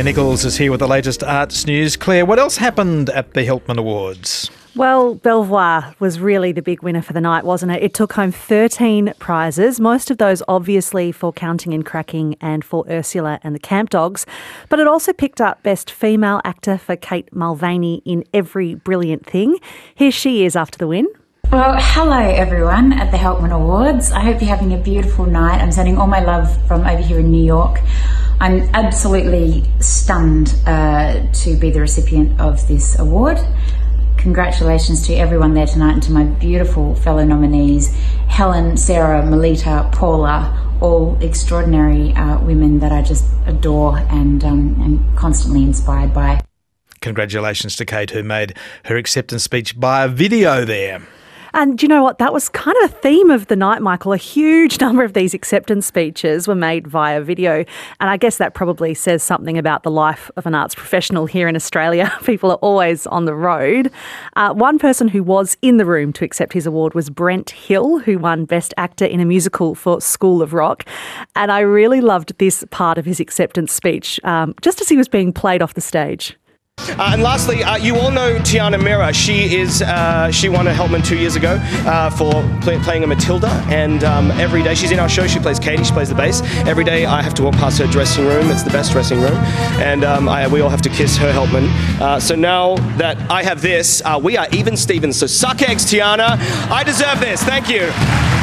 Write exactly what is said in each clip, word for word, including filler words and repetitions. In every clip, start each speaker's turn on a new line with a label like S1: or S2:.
S1: Nichols is here with the latest arts news. Claire, what else happened at the Helpman Awards?
S2: Well, Belvoir was really the big winner for the night, wasn't it? It took home thirteen prizes, most of those obviously for Counting and Cracking and for Ursula and the Camp Dogs. But it also picked up Best Female Actor for Kate Mulvaney in Every Brilliant Thing. Here she is after the win.
S3: Well, hello everyone at the Helpman Awards. I hope you're having a beautiful night. I'm sending all my love from over here in New York. I'm absolutely stunned uh, to be the recipient of this award. Congratulations to everyone there tonight and to my beautiful fellow nominees, Helen, Sarah, Melita, Paula, all extraordinary uh, women that I just adore and um, am constantly inspired by.
S1: Congratulations to Kate, who made her acceptance speech by a video there.
S2: And do you know what? That was kind of a theme of the night, Michael. A huge number of these acceptance speeches were made via video. And I guess that probably says something about the life of an arts professional here in Australia. People are always on the road. Uh, one person who was in the room to accept his award was Brent Hill, who won Best Actor in a Musical for School of Rock. And I really loved this part of his acceptance speech, um, just as he was being played off the stage.
S4: Uh, and lastly, uh, you all know Tiana Mira. She is uh, she won a Helpman two years ago uh, for play, playing a Matilda, and um, every day she's in our show. She plays Katie. She plays the bass. Every day I have to walk past her dressing room. It's the best dressing room, and um, I, we all have to kiss her Helpman. Uh, so now that I have this, uh, we are even Stevens. So suck eggs, Tiana. I deserve this. Thank you.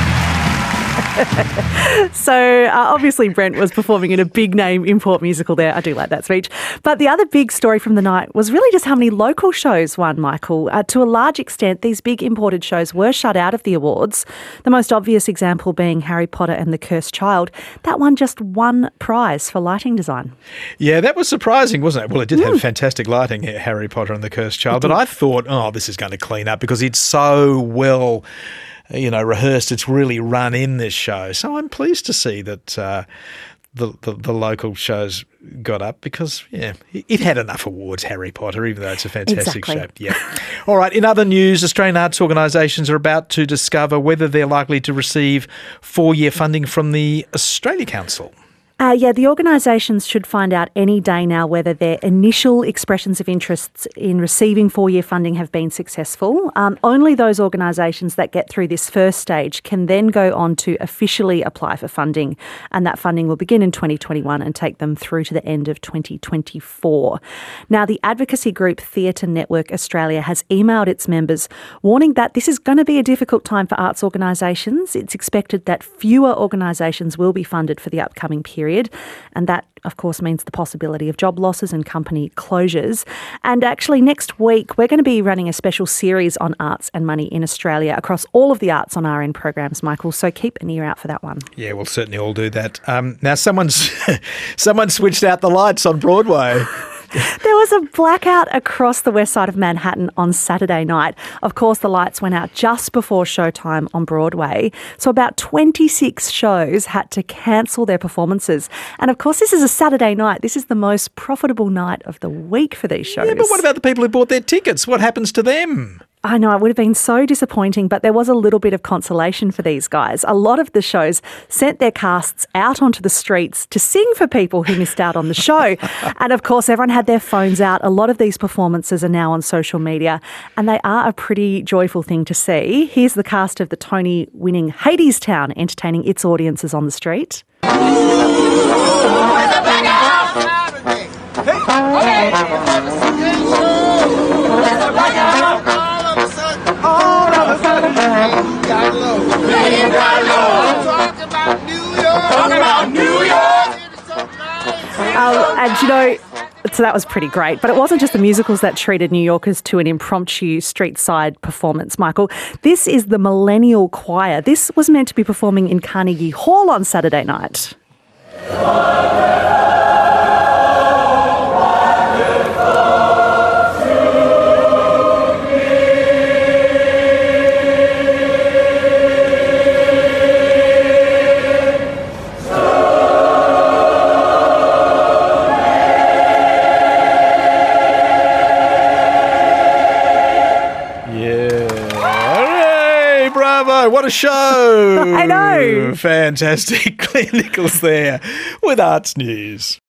S2: So uh, obviously Brent was performing in a big name import musical there. I do like that speech. But the other big story from the night was really just how many local shows won, Michael. Uh, to a large extent, these big imported shows were shut out of the awards. The most obvious example being Harry Potter and the Cursed Child. That won just one prize for lighting design.
S1: Yeah, that was surprising, wasn't it? Well, it did mm. have fantastic lighting, Harry Potter and the Cursed Child. But I thought, oh, this is going to clean up because it's so well, you know, rehearsed. It's really run in this show. So I'm pleased to see that uh, the, the the local shows got up because, yeah, it had enough awards, Harry Potter, even though it's a fantastic
S2: exactly.
S1: show. Yeah. All right. In other news, Australian arts organisations are about to discover whether they're likely to receive four-year funding from the Australia Council.
S2: Uh, yeah, the organisations should find out any day now whether their initial expressions of interest in receiving four-year funding have been successful. Um, only those organisations that get through this first stage can then go on to officially apply for funding, and that funding will begin in twenty twenty-one and take them through to the end of twenty twenty-four. Now, the advocacy group Theatre Network Australia has emailed its members warning that this is going to be a difficult time for arts organisations. It's expected that fewer organisations will be funded for the upcoming period. And that, of course, means the possibility of job losses and company closures. And actually, next week, we're going to be running a special series on arts and money in Australia across all of the Arts on R N programs, Michael. So keep an ear out for that one.
S1: Yeah, we'll certainly all do that. Um, now, someone's someone switched out the lights on Broadway.
S2: There was a blackout across the west side of Manhattan on Saturday night. Of course, the lights went out just before showtime on Broadway. So about twenty-six shows had to cancel their performances. And of course, this is a Saturday night. This is the most profitable night of the week for these shows.
S1: Yeah, but what about the people who bought their tickets? What happens to them?
S2: I know, it would have been so disappointing, but there was a little bit of consolation for these guys. A lot of the shows sent their casts out onto the streets to sing for people who missed out on the show. And of course, everyone had their phones out. A lot of these performances are now on social media, and they are a pretty joyful thing to see. Here's the cast of the Tony-winning Hadestown entertaining its audiences on the street. Um, and you know, so that was pretty great. But it wasn't just the musicals that treated New Yorkers to an impromptu street-side performance, Michael. This is the Millennial Choir. This was meant to be performing in Carnegie Hall on Saturday night.
S1: Bravo, what a show.
S2: I know.
S1: Fantastic. Claire Nichols there with Arts News.